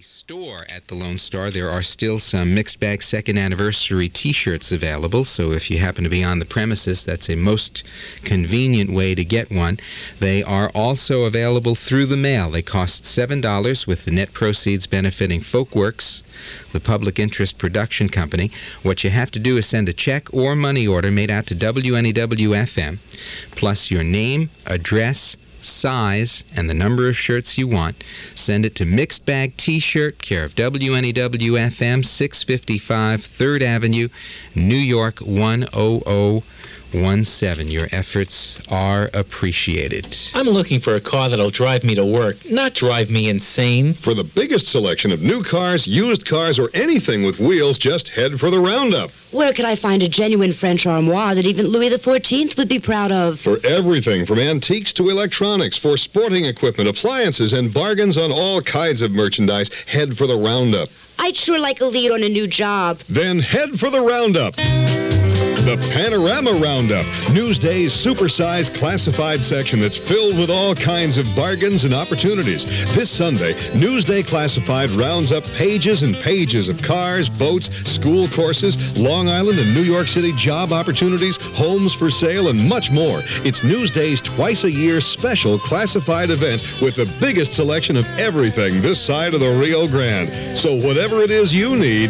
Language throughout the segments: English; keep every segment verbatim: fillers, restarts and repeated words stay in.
store at the Lone Star, there are still some Mixed Bag second anniversary t-shirts available, so if you happen to be on the premises, that's a most convenient way to get one. They are also available through the mail. They cost seven dollars, with the net proceeds benefiting Folkworks, the public interest production company. What you have to do is send a check or money order made out to W N E W F M, plus your name, address, size, and the number of shirts you want. Send it to Mixed Bag T-Shirt, care of W N E W F M, six fifty-five third Avenue, New York one oh oh one seven. Your efforts are appreciated. I'm looking for a car that'll drive me to work, not drive me insane. For the biggest selection of new cars, used cars, or anything with wheels, just head for the Roundup. Where could I find a genuine French armoire that even Louis the fourteenth would be proud of? For everything from antiques to electronics, for sporting equipment, appliances, and bargains on all kinds of merchandise, head for the Roundup. I'd sure like a lead on a new job. Then head for the Roundup. The Panorama Roundup, Newsday's supersized classified section that's filled with all kinds of bargains and opportunities. This Sunday, Newsday Classified rounds up pages and pages of cars, boats, school courses, Long Island and New York City job opportunities, homes for sale, and much more. It's Newsday's twice-a-year special classified event with the biggest selection of everything this side of the Rio Grande. So whatever it is you need,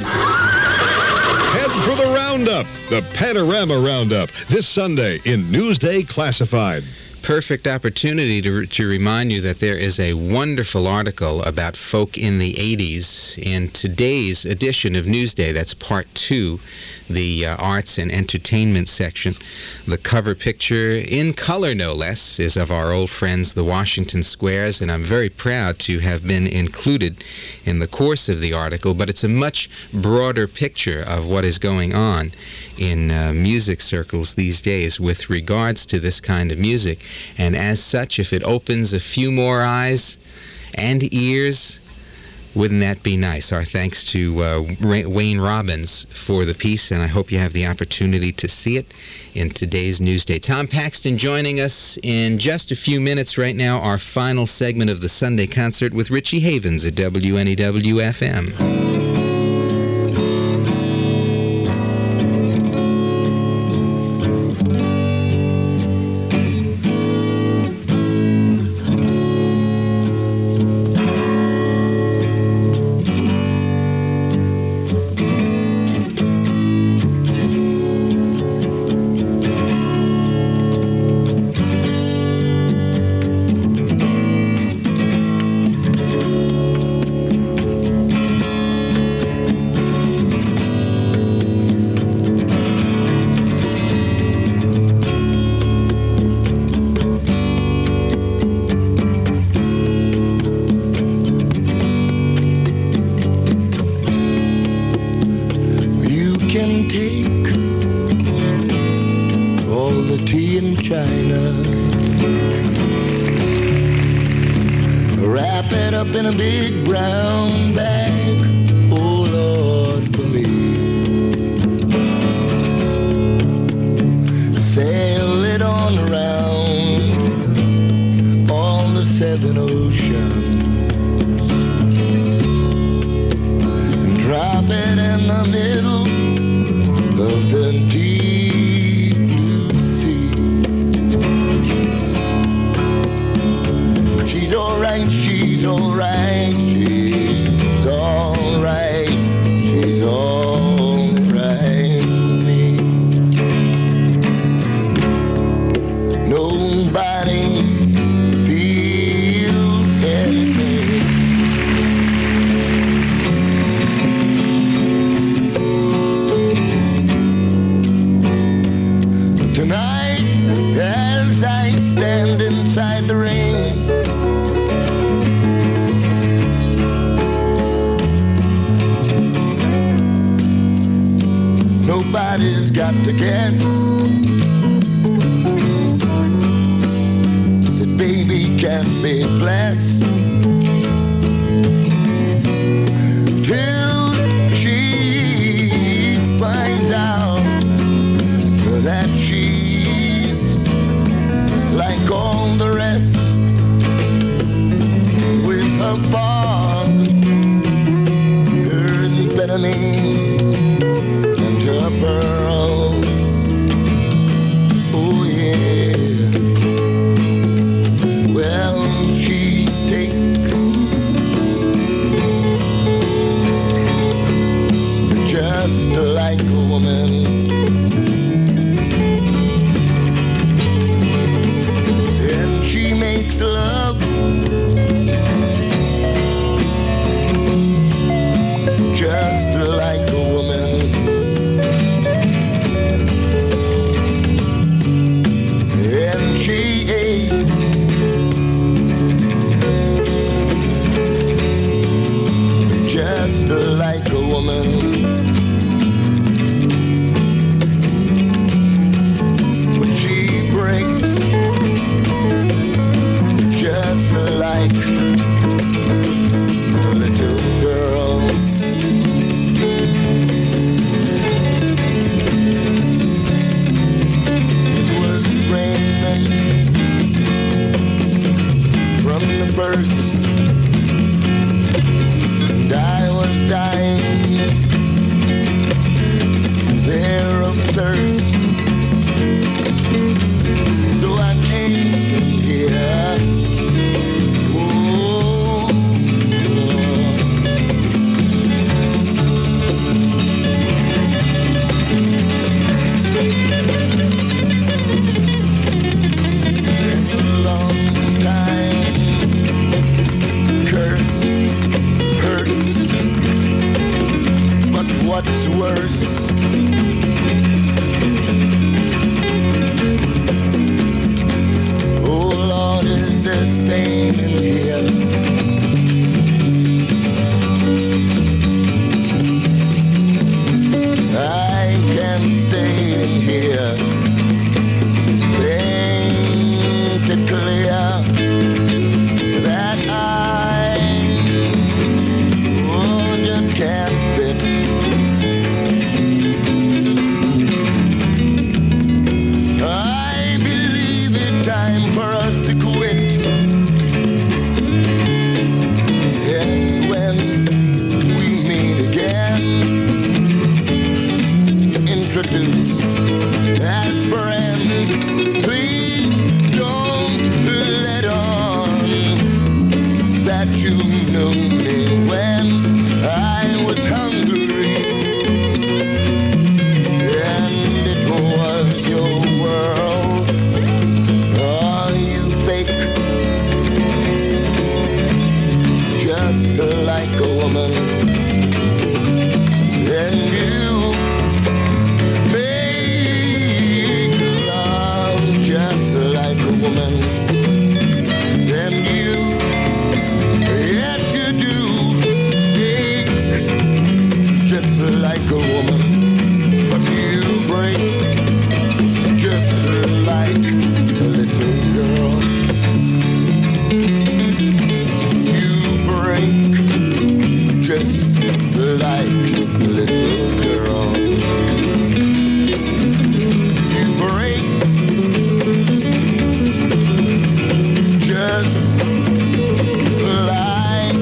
head for the Roundup, the Panorama Roundup, this Sunday in Newsday Classified. Perfect opportunity to, to remind you that there is a wonderful article about folk in the eighties in today's edition of Newsday. That's part two, the uh, arts and entertainment section. The cover picture, in color no less, is of our old friends, the Washington Squares, and I'm very proud to have been included in the course of the article, but it's a much broader picture of what is going on in uh, music circles these days with regards to this kind of music. And as such, if it opens a few more eyes and ears, wouldn't that be nice? Our thanks to uh, Wayne Robbins for the piece, and I hope you have the opportunity to see it in today's Newsday. Tom Paxton joining us in just a few minutes right now, our final segment of the Sunday concert with Richie Havens at W N E W F M. diamonds and her pearls. Oh yeah. Well, she takes just like a woman. And she makes love just like a woman. And she aches just like a woman. But she breaks just like a little girl. It was raining from the first, and I was dying there of thirst. So I came here. Oh, a long time curse hurts, but what's worse? Oh Lord, is there pain in here? I can't stay in here. Paint it clear that I oh, just can't fit. I believe it's time for us to quit. And when we meet again, introduce as friends. Please don't let on that you knew me when I was hungry, and it was your world. Oh, you fake, just like a woman, and you make love just like a woman, and you, yes you do, make just like a woman, but you break just like a little girl. You break just like a little girl. You break just like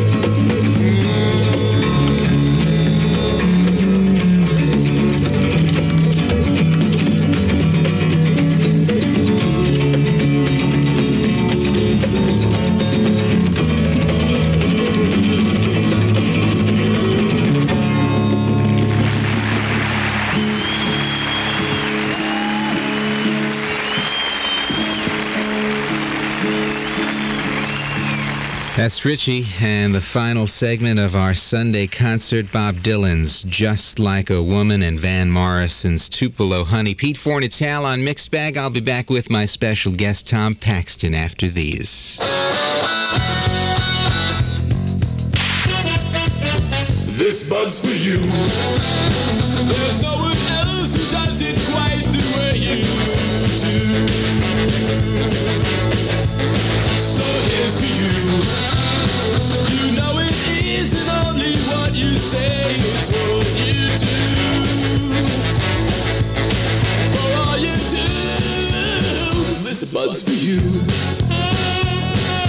That's Richie, and the final segment of our Sunday concert, Bob Dylan's Just Like a Woman and Van Morrison's Tupelo Honey. Pete Fornatale on Mixed Bag. I'll be back with my special guest, Tom Paxton, after these. This bud's for you. There's no one else who does it quite the way you do. So here's to you. You know it isn't only what you say, it's what you do. For all you do, this bud's for you.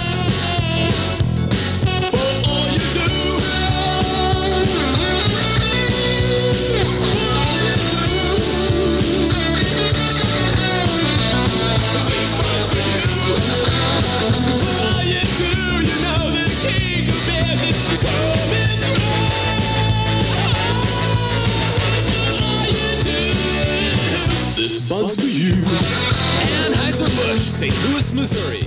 For all you do. Saint Louis, Missouri.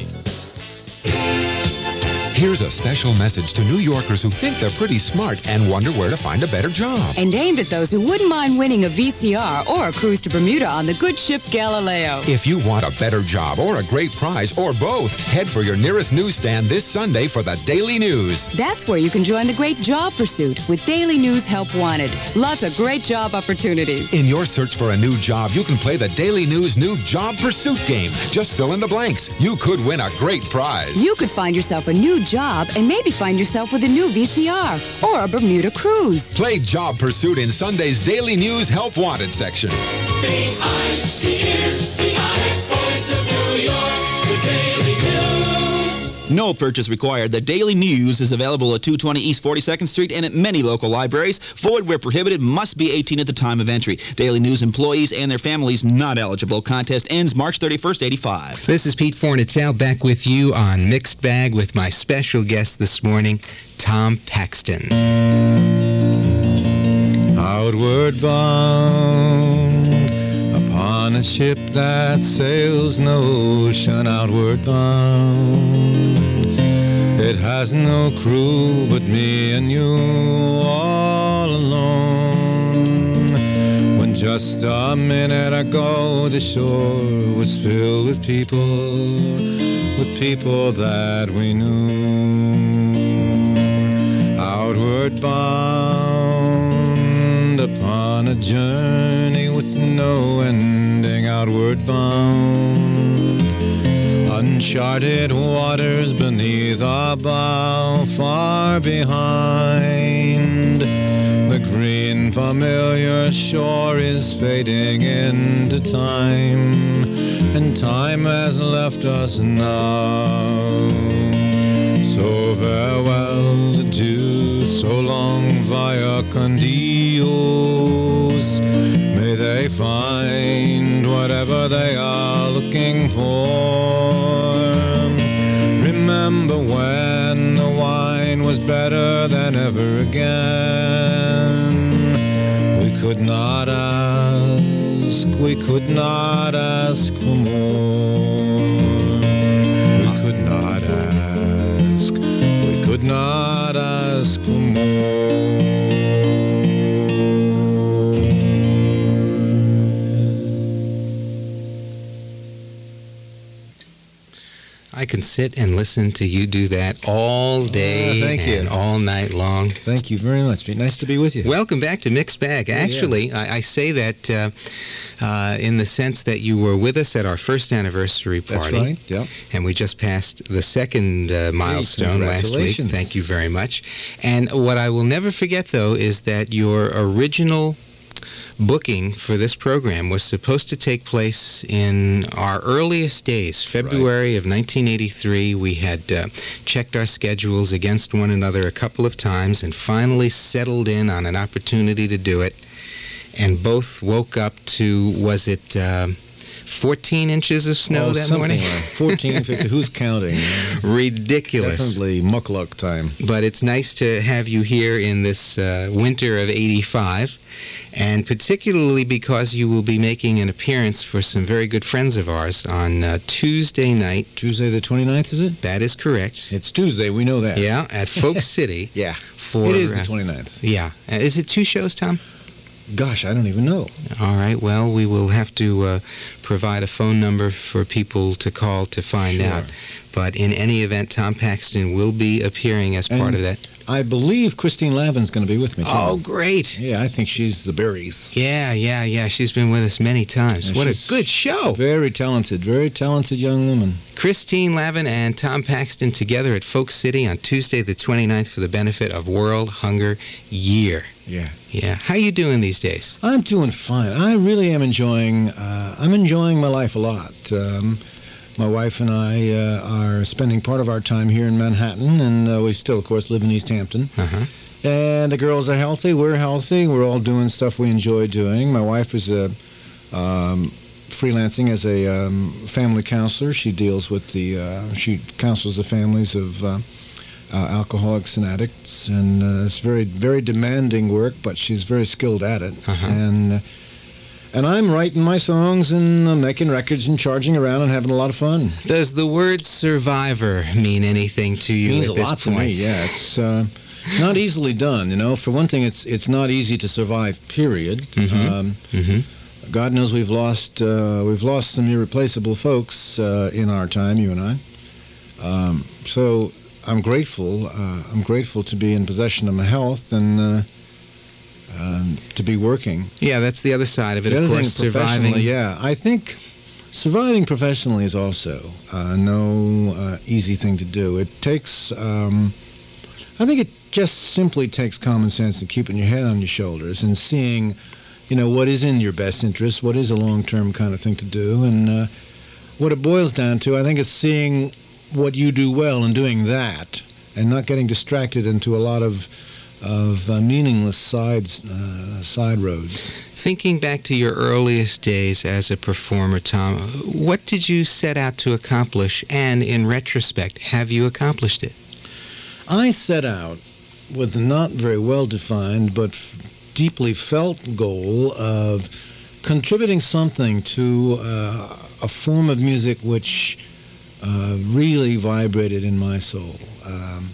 Here's a special message to New Yorkers who think they're pretty smart and wonder where to find a better job. And aimed at those who wouldn't mind winning a V C R or a cruise to Bermuda on the good ship Galileo. If you want a better job or a great prize or both, head for your nearest newsstand this Sunday for the Daily News. That's where you can join the great job pursuit with Daily News Help Wanted. Lots of great job opportunities. In your search for a new job, you can play the Daily News new Job Pursuit game. Just fill in the blanks. You could win a great prize. You could find yourself a new job and maybe find yourself with a new V C R or a Bermuda cruise. Play Job Pursuit in Sunday's Daily News Help Wanted section. The eyes, the ears, the honest voice of New York, the Daily News. No purchase required. The Daily News is available at two twenty East forty-second Street and at many local libraries. Void where prohibited. Must be eighteen at the time of entry. Daily News employees and their families not eligible. Contest ends March thirty-first, eighty-five. This is Pete Fornatale back with you on Mixed Bag with my special guest this morning, Tom Paxton. Outward bound upon a ship that sails no ocean, outward bound. It has no crew but me and you all alone. When just a minute ago the shore was filled with people, with people that we knew. Outward bound upon a journey with no ending, outward bound. Uncharted waters beneath our bow, far behind. The green familiar shore is fading into time, and time has left us now. So farewell, adieu, so long, via con Dios. May they find whatever they are looking for. Remember when the wine was better than ever again. We could not ask, we could not ask for more. We could not ask, we could not ask for more. I can sit and listen to you do that all day uh, thank and you. all night long. Thank you very much. Nice to be with you. Welcome back to Mixed Bag. Actually, yeah. I, I say that uh, uh, in the sense that you were with us at our first anniversary party. That's right, yeah. And we just passed the second uh, milestone last week. Thank you very much. And what I will never forget, though, is that your original booking for this program was supposed to take place in our earliest days, February right. of nineteen eighty-three. We had uh, checked our schedules against one another a couple of times and finally settled in on an opportunity to do it. And both woke up to, was it uh, fourteen inches of snow oh, that something morning? Like fourteen, fifteen. Who's counting? Ridiculous. Definitely muckluck time. But it's nice to have you here in this uh, winter of eighty-five. And particularly because you will be making an appearance for some very good friends of ours on uh, Tuesday night. Tuesday the twenty-ninth, is it? That is correct. It's Tuesday, we know that. Yeah, at Folk City. Yeah, for, it is the uh, twenty-ninth. Yeah. Uh, is it two shows, Tom? Gosh, I don't even know. All right, well, we will have to uh, provide a phone number for people to call to find Sure. out. But in any event, Tom Paxton will be appearing as part And of that. I believe Christine Lavin's going to be with me, too. Oh, great. Yeah, I think she's the berries. Yeah, yeah, yeah. She's been with us many times. Yeah, what a she's good show. Very talented, very talented young woman. Christine Lavin and Tom Paxton together at Folk City on Tuesday the twenty-ninth for the benefit of World Hunger Year. Yeah. Yeah. How you doing these days? I'm doing fine. I really am enjoying, uh, I'm enjoying my life a lot. Um, my wife and I uh, are spending part of our time here in Manhattan, and uh, we still, of course, live in East Hampton. Uh-huh. And the girls are healthy, we're healthy, we're all doing stuff we enjoy doing. My wife is a, um, freelancing as a um, family counselor. She deals with the, uh, she counsels the families of uh, uh, alcoholics and addicts, and uh, it's very, very demanding work, but she's very skilled at it. Uh-huh. And uh, And I'm writing my songs and uh, making records and charging around and having a lot of fun. Does the word survivor mean anything to you It means at a this lot point? to me, yeah. It's uh, not easily done, you know. For one thing, it's it's not easy to survive, period. Mhm. Um, Mhm. God knows we've lost uh, we've lost some irreplaceable folks uh, in our time, you and I. Um, so I'm grateful. Uh, I'm grateful to be in possession of my health and uh, um, to be working. Yeah, that's the other side of it, The of other course, thing, surviving. professionally, yeah, I think surviving professionally is also uh, no uh, easy thing to do. It takes, um, I think it just simply takes common sense and keeping your head on your shoulders and seeing, you know, what is in your best interest, what is a long-term kind of thing to do, and uh, what it boils down to, I think, is seeing what you do well and doing that, and not getting distracted into a lot of of uh, meaningless sides, uh, side roads. Thinking back to your earliest days as a performer, Tom, what did you set out to accomplish, and in retrospect, have you accomplished it? I set out with a not very well-defined but f- deeply felt goal of contributing something to uh, a form of music which uh, really vibrated in my soul. Um,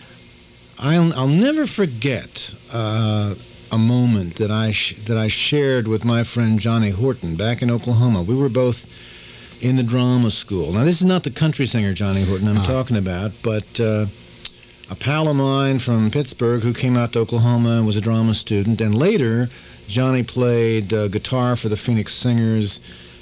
I'll, I'll never forget uh, a moment that I sh- that I shared with my friend Johnny Horton back in Oklahoma. We were both in the drama school. Now, this is not the country singer Johnny Horton I'm Ah. talking about, but uh, a pal of mine from Pittsburgh who came out to Oklahoma and was a drama student. And later, Johnny played uh, guitar for the Phoenix Singers,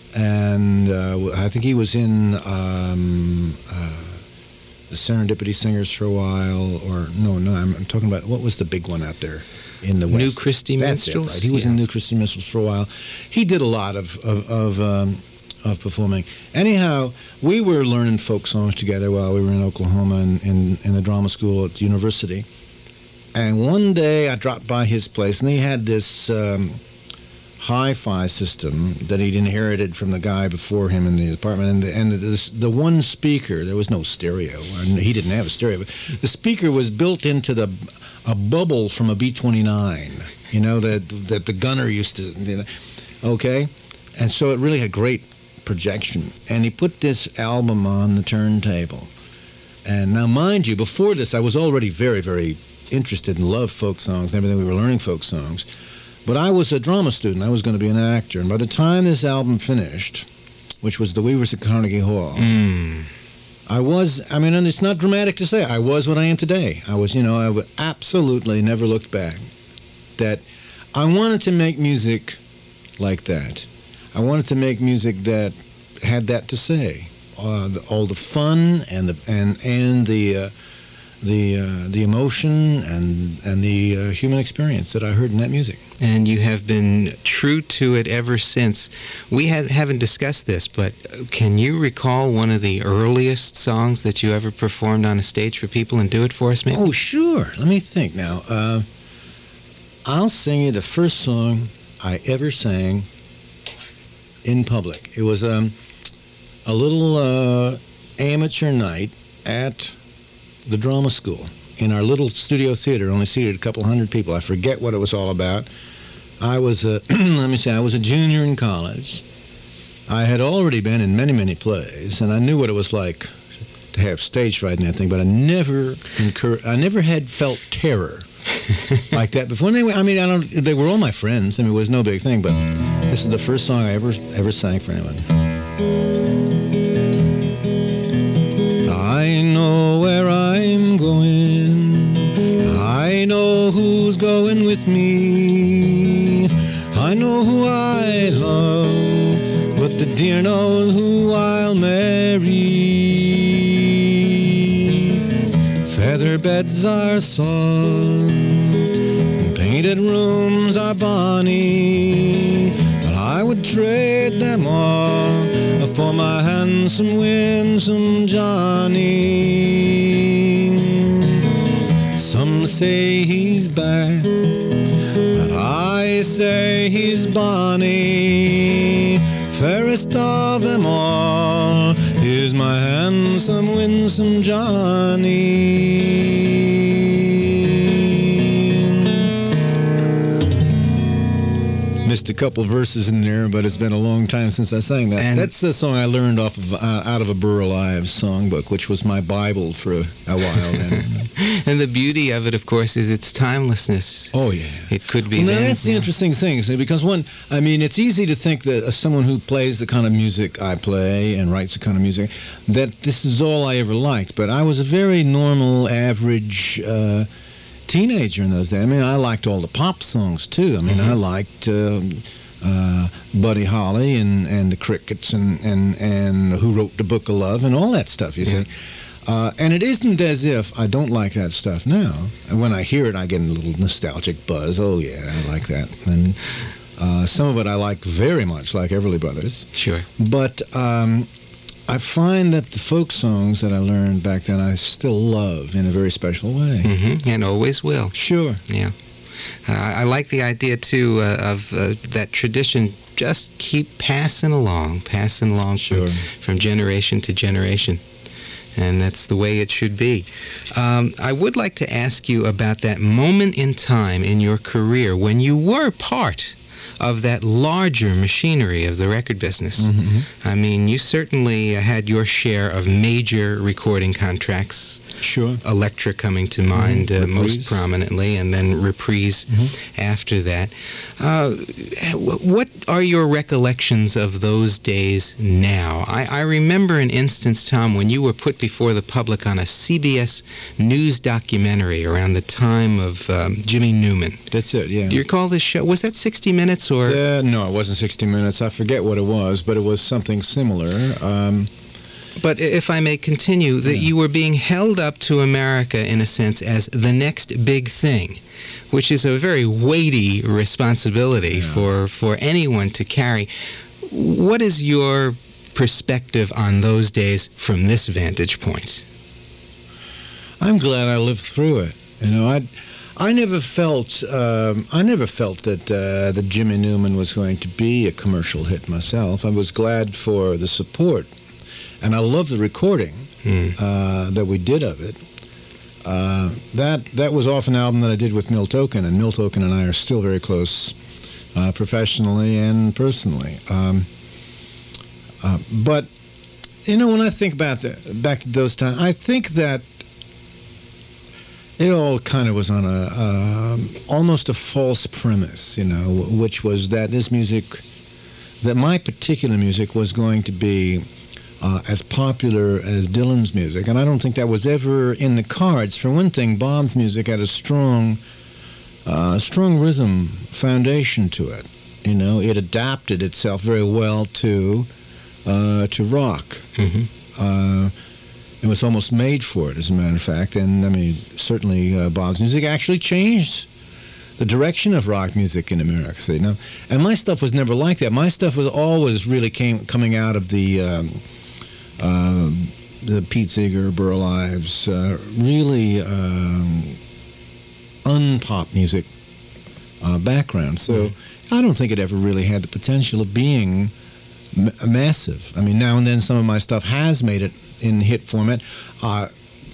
and uh, I think he was in um, uh, the Serendipity Singers for a while. Or no, no, I'm, I'm talking about, what was the big one out there in the West? New Christy That's it, Minstrels? right. He was Yeah. in New Christy Minstrels for a while. He did a lot of of of, um, of performing. Anyhow, we were learning folk songs together while we were in Oklahoma and in, in the drama school at the university. And one day I dropped by his place, and he had this um, hi-fi system that he'd inherited from the guy before him in the apartment. And the, and the, this, the one speaker, there was no stereo. And he didn't have a stereo. But the speaker was built into the a bubble from a B twenty-nine, you know, that that the gunner used to, you know, okay? And so it really had great projection. And he put this album on the turntable. And now, mind you, before this, I was already very, very interested and loved folk songs and everything. We were learning folk songs. But I was a drama student. I was going to be an actor. And by the time this album finished, which was The Weavers at Carnegie Hall, Mm. I was, I mean, and it's not dramatic to say, I was what I am today. I was, you know, I would absolutely never look back. That I wanted to make music like that. I wanted to make music that had that to say. Uh, the, all the fun and the and and the uh, the uh, the emotion and and the uh, human experience that I heard in that music. And you have been true to it ever since. We had, haven't discussed this, but can you recall one of the earliest songs that you ever performed on a stage for people, and do it for us, maybe? Oh, sure. Let me think now. Uh, I'll sing you the first song I ever sang in public. It was um, a little uh, amateur night at the drama school in our little studio theater, only seated a couple hundred people. I forget what it was all about. I was, a, let me say, I was a junior in college. I had already been in many, many plays, and I knew what it was like to have stage fright and everything, but I never incur, I never had felt terror like that before. They were, I mean, I don't, they were all my friends. I mean, it was no big thing, but this is the first song I ever, ever sang for anyone. I know where I'm going. I know who's going with me. I know who I love, but the dear knows who I'll marry. Feather beds are soft, and painted rooms are bonny, but I would trade them all for my handsome, winsome Johnny. Some say he's bad, but I say he's bonny. Fairest of them all is my handsome, winsome Johnny. missed a couple verses in there, but it's been a long time since I sang that. And that's a song I learned off of uh, out of a Burl Ives songbook, which was my Bible for a, a while. Then. And the beauty of it, of course, is its timelessness. Oh yeah, it could be. Well, now then, that's the yeah. interesting thing, see, because one, I mean, it's easy to think that uh, someone who plays the kind of music I play and writes the kind of music, that this is all I ever liked. But I was a very normal, average uh, teenager in those days. I mean, I liked all the pop songs too. I mean, Mm-hmm. I liked uh, uh, Buddy Holly and, and the Crickets and, and, and Who Wrote the Book of Love and all that stuff, you Yeah. see. Uh, and it isn't as if I don't like that stuff now. And when I hear it, I get a little nostalgic buzz. Oh, yeah, I like that. And uh, some of it I like very much, like Everly Brothers. Sure. But um, I find that the folk songs that I learned back then I still love in a very special way. Mm-hmm. And always will. Sure. Yeah. Uh, I like the idea, too, uh, of uh, that tradition. Just keep passing along, passing along Sure. from, from generation to generation. And that's the way it should be. Um, I would like to ask you about that moment in time in your career when you were part of that larger machinery of the record business. Mm-hmm. I mean, you certainly had your share of major recording contracts. Sure. Elektra coming to mind Mm-hmm. uh, most Reprise. prominently, and then Reprise Mm-hmm. after that. Uh, wh- what are your recollections of those days now? I, I remember an instance, Tom, when you were put before the public on a C B S News documentary around the time of um, Jimmy Newman. That's it, yeah. Do you recall this show? Was that sixty minutes or? Uh, no, it wasn't sixty minutes. I forget what it was, but it was something similar. Um, But if I may continue, that you were being held up to America, in a sense, as the next big thing, which is a very weighty responsibility Yeah. for, for anyone to carry. What is your perspective on those days from this vantage point? I'm glad I lived through it. You know, I, I never felt, um, I never felt that uh, that Jimmy Newman was going to be a commercial hit myself. I was glad for the support, and I love the recording Hmm. uh, that we did of it. Uh, that that was off an album that I did with Milt Oken, and Milt Oken and I are still very close, uh, professionally and personally. Um, uh, but you know, when I think about the, back to those times, I think that it all kind of was on a um, almost a false premise, you know, which was that this music, that my particular music was going to be uh, as popular as Dylan's music, and I don't think that was ever in the cards. For one thing, Bob's music had a strong, uh, strong rhythm foundation to it. You know, it adapted itself very well to uh, to rock. Mm-hmm. Uh, It was almost made for it, as a matter of fact. And, I mean, certainly uh, Bob's music actually changed the direction of rock music in America. See, now, and my stuff was never like that. My stuff was always really came coming out of the um, uh, the Pete Seeger, Burl Ives, uh, really um, unpop music uh, background. So Mm-hmm. I don't think it ever really had the potential of being m- massive. I mean, now and then some of my stuff has made it in hit format, uh,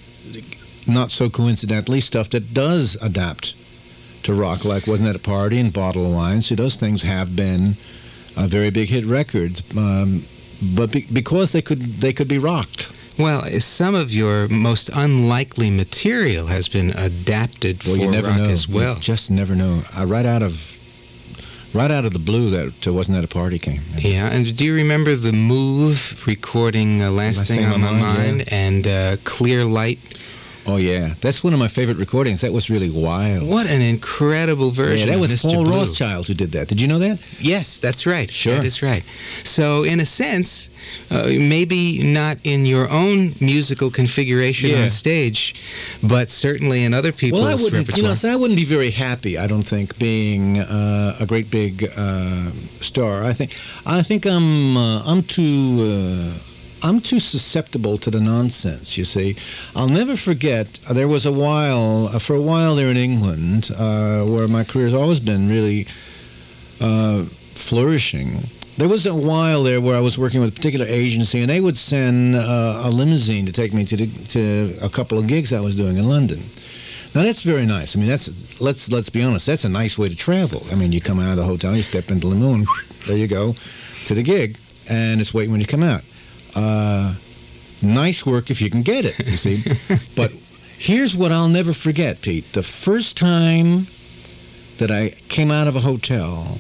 not so coincidentally, stuff that does adapt to rock, like Wasn't That a Party and Bottle of Wine. So those things have been uh, very big hit records, um, but be- because they could they could be rocked. Well, some of your most unlikely material has been adapted Well, for you never rock know. as well. You just never know. I right out of right out of the blue, that uh, Wasn't That a Party came. Yeah, and do you remember the Move recording uh, Last, Thing, on My Mind, yeah. and uh, Clear Light? Oh yeah, that's one of my favorite recordings. That was really wild. What an incredible version! Yeah, that of was Mister Paul Blue. Rothchild who did that. Did you know that? Yes, that's right. Sure. That is right. So, in a sense, uh, maybe not in your own musical configuration Yeah. on stage, but certainly in other people's Well, I wouldn't. repertoire. You know, so I wouldn't be very happy. I don't think being uh, a great big uh, star. I think. I think I'm. Uh, I'm too. Uh, I'm too susceptible to the nonsense, you see. I'll never forget, uh, there was a while, uh, for a while there in England, uh, where my career's always been really uh, flourishing. There was a while there where I was working with a particular agency, and they would send uh, a limousine to take me to, the, to a couple of gigs I was doing in London. Now that's very nice. I mean, that's let's let's be honest. That's a nice way to travel. I mean, you come out of the hotel, you step into the limo, and there you go to the gig, and it's waiting when you come out. Uh, nice work if you can get it. You see, but here's what I'll never forget, Pete. The first time that I came out of a hotel,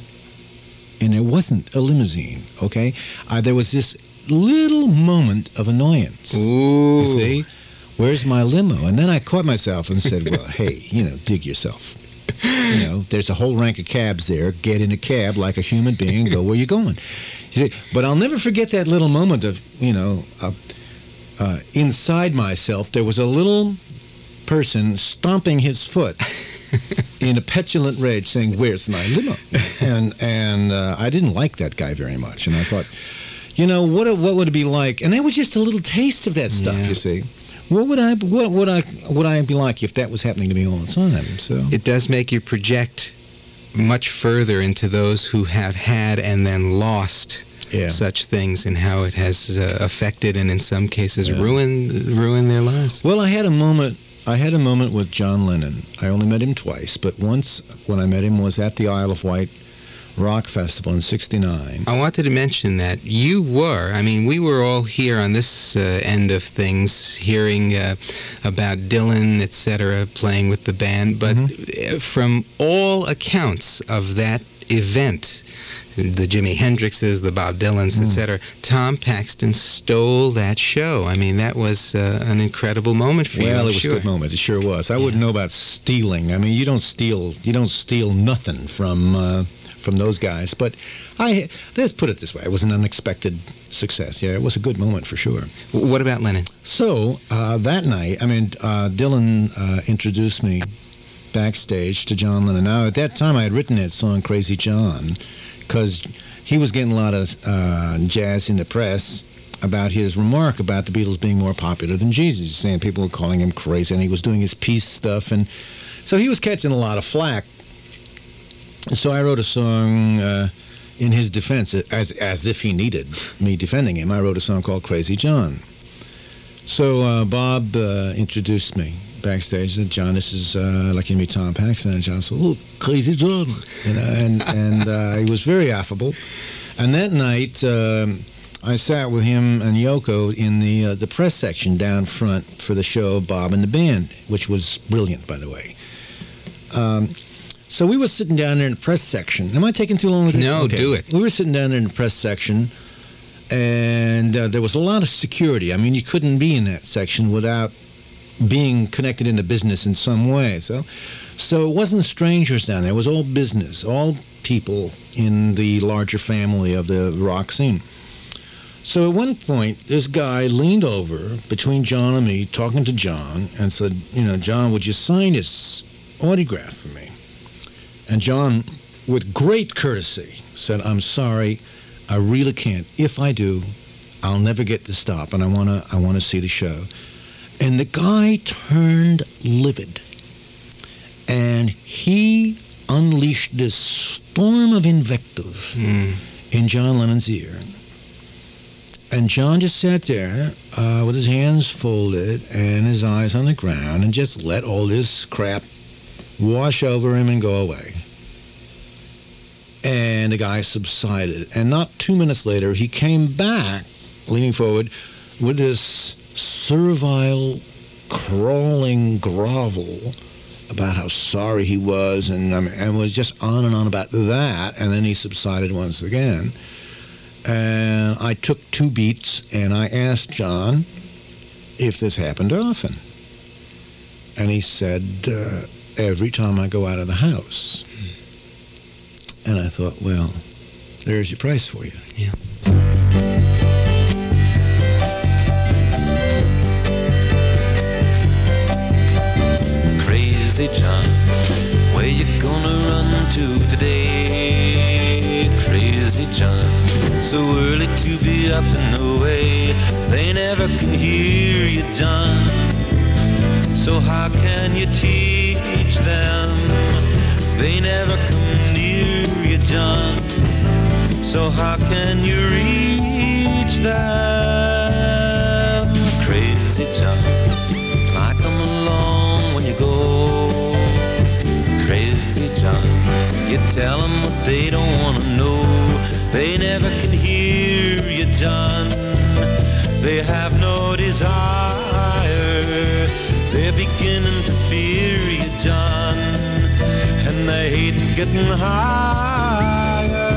and it wasn't a limousine. Okay, uh, there was this little moment of annoyance. Ooh. You see. Where's my limo? And then I caught myself and said, well, hey, you know, dig yourself. You know, there's a whole rank of cabs there. Get in a cab like a human being and go where you're going. You see, but I'll never forget that little moment of, you know, uh, uh, inside myself, there was a little person stomping his foot in a petulant rage saying, where's my limo? And, and uh, I didn't like that guy very much. And I thought, you know, what, what would it be like? And that was just a little taste of that stuff, Yeah. you see. What would I what would I would I be like if that was happening to me all the time? So It does make you project much further into those who have had and then lost Yeah. such things, and how it has uh, affected and in some cases Yeah. ruined ruined their lives. well, I had a moment. I had a moment with John Lennon. I only met him twice, but once when I met him was at the Isle of Wight Rock Festival in sixty-nine. I wanted to mention that you were, I mean, we were all here on this uh, end of things, hearing uh, about Dylan, et cetera, playing with the band, but uh, from all accounts of that event, the Jimi Hendrixes, the Bob Dylans, et cetera, Tom Paxton stole that show. I mean, that was uh, an incredible moment for you. Well, I'm it was sure. a good moment. It sure was. I wouldn't know about stealing. I mean, you don't steal. You don't steal nothing from uh, from those guys. But I let's put it this way: it was an unexpected success. Yeah, it was a good moment for sure. What about Lennon? So uh, that night, I mean, uh, Dylan uh, introduced me backstage to John Lennon. Now, at that time, I had written that song "Crazy John" because he was getting a lot of uh, jazz in the press about his remark about the Beatles being more popular than Jesus, saying people were calling him crazy, and he was doing his peace stuff, and so he was catching a lot of flack. So I wrote a song uh, in his defense, as as if he needed me defending him. I wrote a song called "Crazy John." So uh, Bob uh, introduced me backstage. Said, "John, this is uh, like you meet Tom Paxton." And John said, "Oh, Crazy John," you know, and and uh, he was very affable. And that night, um, I sat with him and Yoko in the uh, the press section down front for the show of Bob and the Band, which was brilliant, by the way. Um, so we were sitting down there in the press section. Am I taking too long with this? No, Okay. do it. We were sitting down there in the press section, and uh, there was a lot of security. I mean, you couldn't be in that section without being connected into business in some way. So, so it wasn't strangers down there. It was all business, all people in the larger family of the rock scene. So at one point, this guy leaned over between John and me, talking to John, and said, you know, "John, would you sign this autograph for me?" And John, with great courtesy, said, "I'm sorry, I really can't. If I do, I'll never get to stop, and I wanna, I wanna see the show." And the guy turned livid, and he unleashed this storm of invective Mm. in John Lennon's ear. And John just sat there uh, with his hands folded and his eyes on the ground and just let all this crap wash over him and go away. And the guy subsided. And not two minutes later, he came back, leaning forward, with this servile, crawling grovel about how sorry he was, and, um, and was just on and on about that. And then he subsided once again. And I took two beats, and I asked John if this happened often. And he said, uh, every time I go out of the house. And I thought, well, there's your price for you. Yeah. Crazy John, where you gonna run to today? Crazy John, so early to be up and away. They never can hear you, John. So how can you teach them? They never come near you, John. So how can you reach them? Crazy John, can I come along when you go Crazy John, you tell them what they don't want to know. They never can hear you, John. They have no desire. They're beginning to fear you, John. And the hate's getting higher.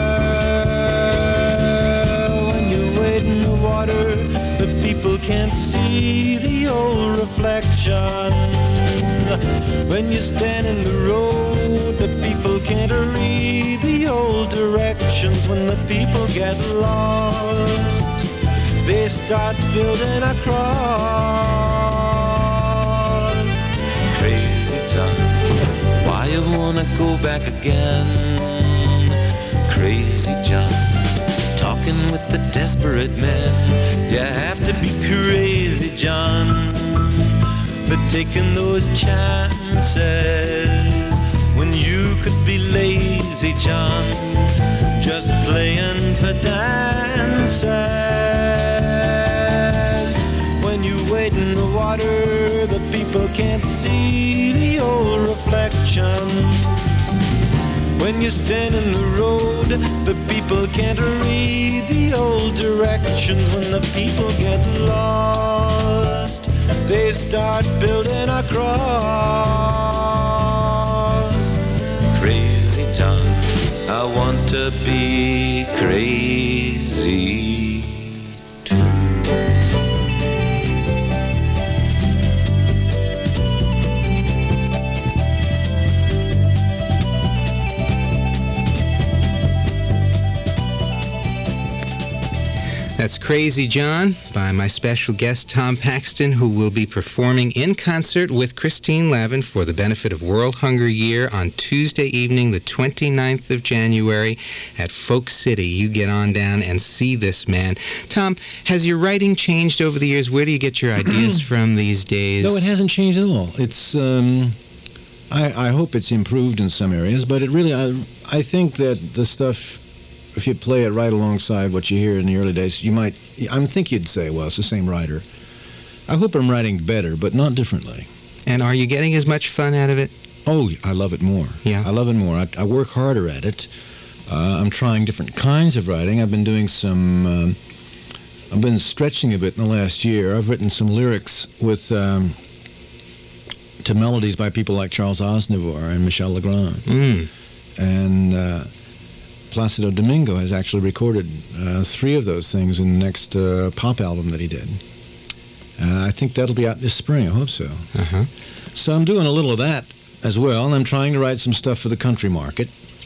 When you wade in the water, the people can't see the old reflection. When you stand in the road, the people can't read the old directions. When the people get lost, they start building a cross. Crazy John, why you wanna go back again? Crazy John, talking with the desperate men. You have to be crazy, John, for taking those chances when you could be lazy, John, just playing for dances. When you wade in the water, the people can't see the old reflections. When you stand in the road, the people can't read the old directions. When the people get lost, they start building a cross. Crazy John, I want to be crazy too. That's Crazy John by my special guest, Tom Paxton, who will be performing in concert with Christine Lavin for the benefit of World Hunger Year on Tuesday evening, the twenty-ninth of January at Folk City. You get on down and see this man. Tom, has your writing changed over the years? Where do you get your ideas from these days? No, it hasn't changed at all. It's, um, I, I hope it's improved in some areas, but it really, I, I think that the stuff, if you play it right alongside what you hear in the early days, you might, I think you'd say, well, it's the same writer. I hope I'm writing better, but not differently. And are you getting as much fun out of it? Oh, I love it more. Yeah. I love it more. I, I work harder at it. Uh, I'm trying different kinds of writing. I've been doing some, um, I've been stretching a bit in the last year. I've written some lyrics with, um, to melodies by people like Charles Aznavour and Michel Legrand. Mm. And, uh, Placido Domingo has actually recorded uh, three of those things in the next uh, pop album that he did. Uh, I think that'll be out this spring. I hope so. Uh-huh. So I'm doing a little of that as well, and I'm trying to write some stuff for the country market.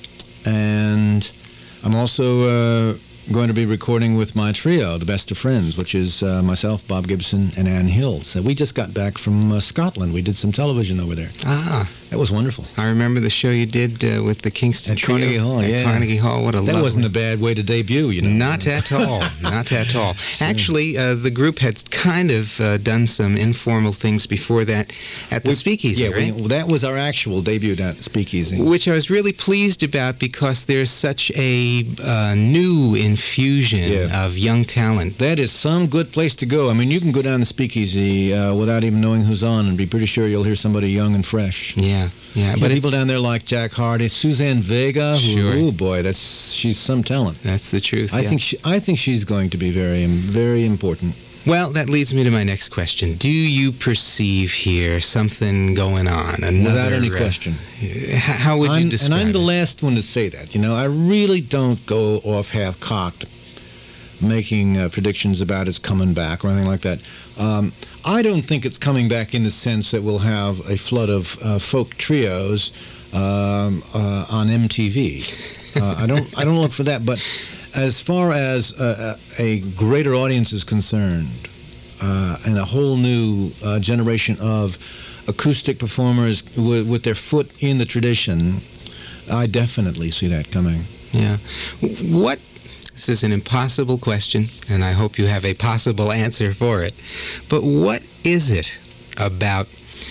And I'm also uh, going to be recording with my trio, The Best of Friends, which is uh, myself, Bob Gibson, and Ann Hill. So we just got back from uh, Scotland. We did some television over there. Ah. That was wonderful. I remember the show you did uh, with the Kingston At Trio. Carnegie Hall, At yeah. Carnegie Hall, what a That lovely... wasn't a bad way to debut, you know. Not at all. Not at all. Actually, uh, the group had kind of uh, done some informal things before that at the We- Speakeasy, yeah, right? we, that was our actual debut at Speakeasy. Which I was really pleased about because there's such a uh, new infusion Yeah. of young talent. That is some good place to go. I mean, you can go down the Speakeasy uh, without even knowing who's on and be pretty sure you'll hear somebody young and fresh. Yeah, yeah. But But it's, people down there like Jack Hardy, Suzanne Vega. Sure. Oh boy, that's she's some talent. that's the truth. I yeah. think she, I think she's going to be very very important. Well, that leads me to my next question. Do you perceive here something going on? Another, Without any uh, question. h- how would you I'm, describe and I'm the it? last one to say that. You know, I really don't go off half-cocked making uh, predictions about its coming back or anything like that. Um, I don't think it's coming back in the sense that we'll have a flood of uh, folk trios um, uh, on M T V. Uh, I don't. I don't look for that. But as far as uh, a greater audience is concerned, uh, and a whole new uh, generation of acoustic performers with, with their foot in the tradition, I definitely see that coming. Yeah. What? This is an impossible question, and I hope you have a possible answer for it. But what is it about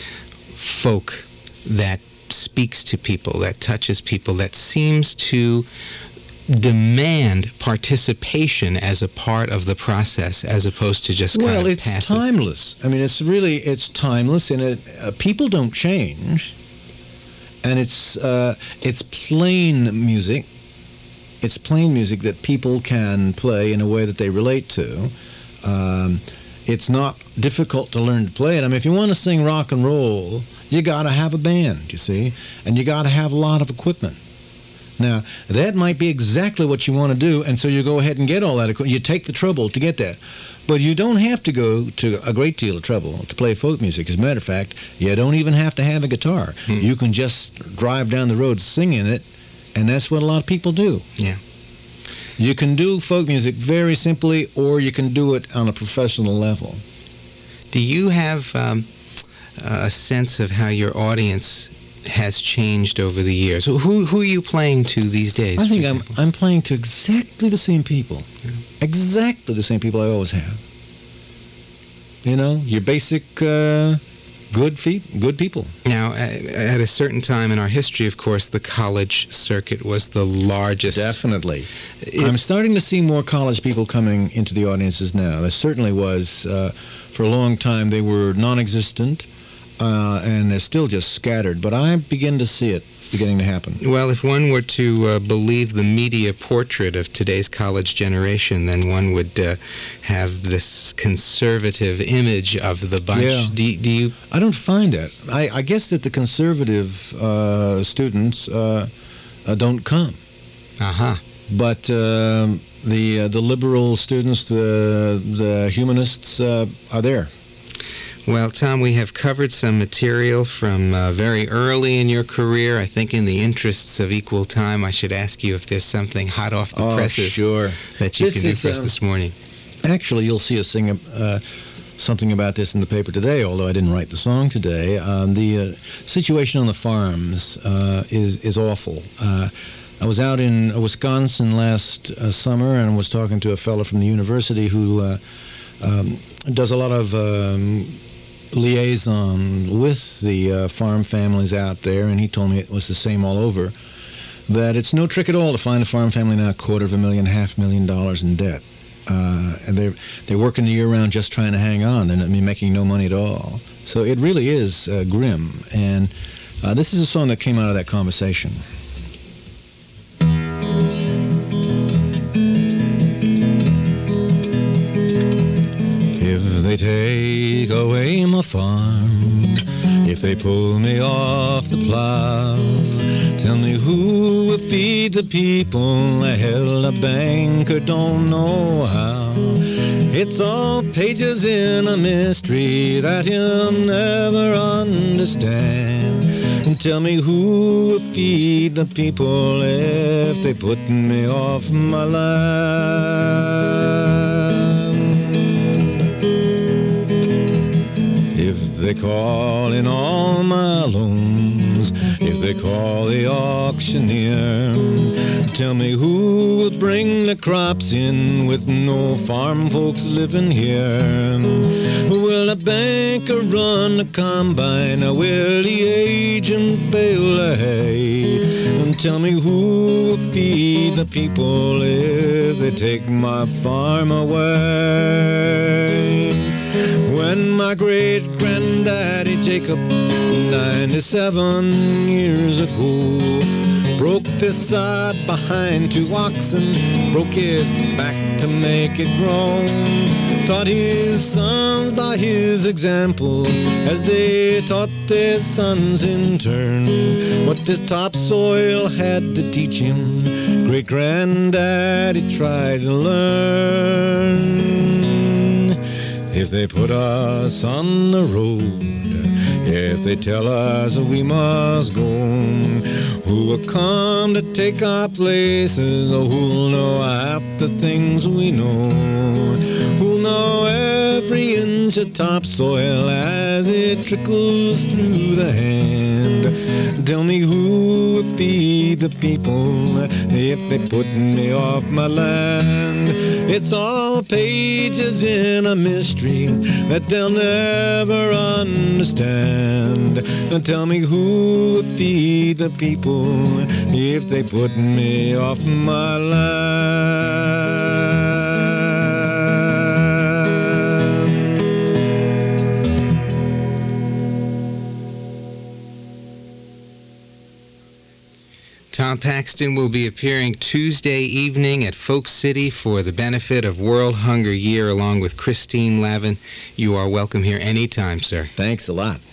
folk that speaks to people, that touches people, that seems to demand participation as a part of the process, as opposed to just kind Well, of it's passive? timeless. I mean, it's really it's timeless, and it uh, people don't change. and it's uh, it's plain music. It's plain music that people can play in a way that they relate to. Um, it's not difficult to learn to play it. I mean, if you want to sing rock and roll, you got to have a band, you see, and you got to have a lot of equipment. Now, that might be exactly what you want to do, and so you go ahead and get all that equipment. You take the trouble to get that. But you don't have to go to a great deal of trouble to play folk music. As a matter of fact, you don't even have to have a guitar. Hmm. You can just drive down the road singing it, and that's what a lot of people do. Yeah. You can do folk music very simply, or you can do it on a professional level. Do you have um, a sense of how your audience has changed over the years? Who who are you playing to these days? I think I'm I'm playing to exactly the same people. Yeah. Exactly the same people I always have. You know, your basic uh, good feet, good people. Now, at a certain time in our history, of course, the college circuit was the largest. Definitely. It, I'm starting to see more college people coming into the audiences now. There certainly was. Uh, for a long time, they were non-existent. Uh, and they're still just scattered, but I begin to see it beginning to happen. Well, if one were to uh, believe the media portrait of today's college generation, then one would uh, have this conservative image of the bunch. Yeah. Do, do you? I don't find that. I, I guess that the conservative uh, students uh, uh, don't come. Uh-huh. But uh, the uh, the liberal students, the the humanists uh, are there. Well, Tom, we have covered some material from uh, very early in your career. I think in the interests of equal time, I should ask you if there's something hot off the oh, presses sure. that you this can do is, for us um, this morning. Actually, you'll see us sing uh, something about this in the paper today, although I didn't write the song today. Um, the uh, situation on the farms uh, is, is awful. Uh, I was out in Wisconsin last uh, summer and was talking to a fellow from the university who uh, um, does a lot of um, liaison with the uh, farm families out there, and he told me it was the same all over, that it's no trick at all to find a farm family now a quarter of a million, half million dollars in debt. Uh, and they're, they're working the year round just trying to hang on and I mean, making no money at all. So it really is uh, grim. And uh, this is a song that came out of that conversation. If they take away my farm, if they pull me off the plow, tell me who will feed the people? Hell, a banker don't know how. It's all pages in a mystery that he'll never understand. And tell me who will feed the people if they put me off my land. If they call in all my loans, if they call the auctioneer, tell me who will bring the crops in with no farm folks living here. Will a banker run the combine, or will the agent bale the hay? And tell me who will feed the people if they take my farm away. When my great-granddaddy Jacob, ninety-seven years ago, broke this side behind two oxen, broke his back to make it grow, taught his sons by his example as they taught their sons in turn what this topsoil had to teach him. Great-granddaddy tried to learn. If they put us on the road, if they tell us we must go, who will come to take our places, or who'll know half the things we know? Who'll know every inch of topsoil as it trickles through the hand? Tell me who will feed the people if they put me off my land. It's all pages in a mystery that they'll never understand. And tell me who will feed the people if they put me off my land. Tom Paxton will be appearing Tuesday evening at Folk City for the benefit of World Hunger Year along with Christine Lavin. You are welcome here anytime, sir. Thanks a lot.